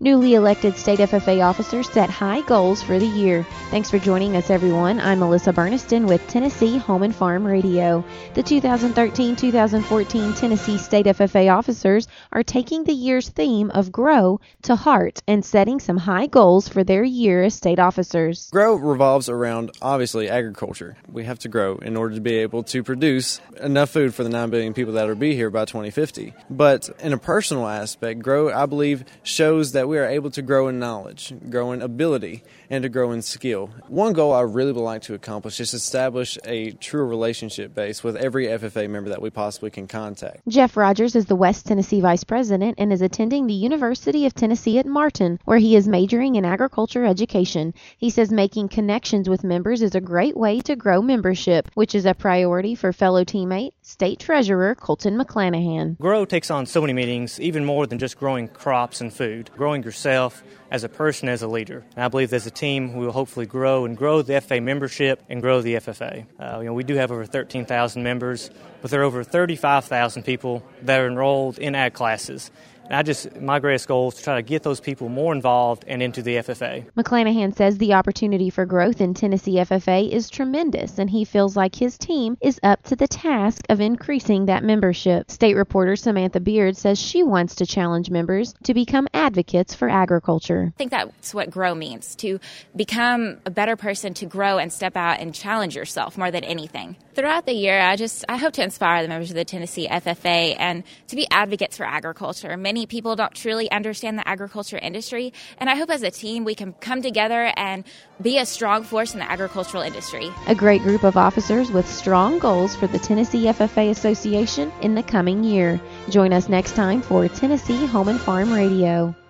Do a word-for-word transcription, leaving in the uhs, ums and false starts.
Newly elected state F F A officers set high goals for the year. Thanks for joining us, everyone. I'm Melissa Burniston with Tennessee Home and Farm Radio. The two thousand thirteen two thousand fourteen Tennessee State F F A officers are taking the year's theme of Grow to heart and setting some high goals for their year as state officers. Grow revolves around, obviously, agriculture. We have to grow in order to be able to produce enough food for the nine billion people that will be here by twenty fifty. But in a personal aspect, Grow, I believe, shows that we are able to grow in knowledge, grow in ability, and to grow in skill. One goal I really would like to accomplish is establish a true relationship base with every F F A member that we possibly can contact. Jeff Rogers is the West Tennessee Vice President and is attending the University of Tennessee at Martin, where he is majoring in agriculture education. He says making connections with members is a great way to grow membership, which is a priority for fellow teammate, State Treasurer Colton McClanahan. Grow takes on so many meanings, even more than just growing crops and food. Growing yourself as a person, as a leader. And I believe as a team, we will hopefully grow and grow the F F A membership and grow the F F A. Uh, you know, we do have over thirteen thousand members, but there are over thirty-five thousand people that are enrolled in ag classes. And I just, my greatest goal is to try to get those people more involved and into the F F A. McClanahan says the opportunity for growth in Tennessee F F A is tremendous, and he feels like his team is up to the task of increasing that membership. State reporter Samantha Beard says she wants to challenge members to become advocates for agriculture. I think that's what grow means, to become a better person, to grow and step out and challenge yourself more than anything. Throughout the year, I just, I hope to inspire the members of the Tennessee F F A and to be advocates for agriculture. Many people don't truly understand the agriculture industry, and I hope as a team we can come together and be a strong force in the agricultural industry. A great group of officers with strong goals for the Tennessee F F A Association in the coming year. Join us next time for Tennessee Home and Farm Radio.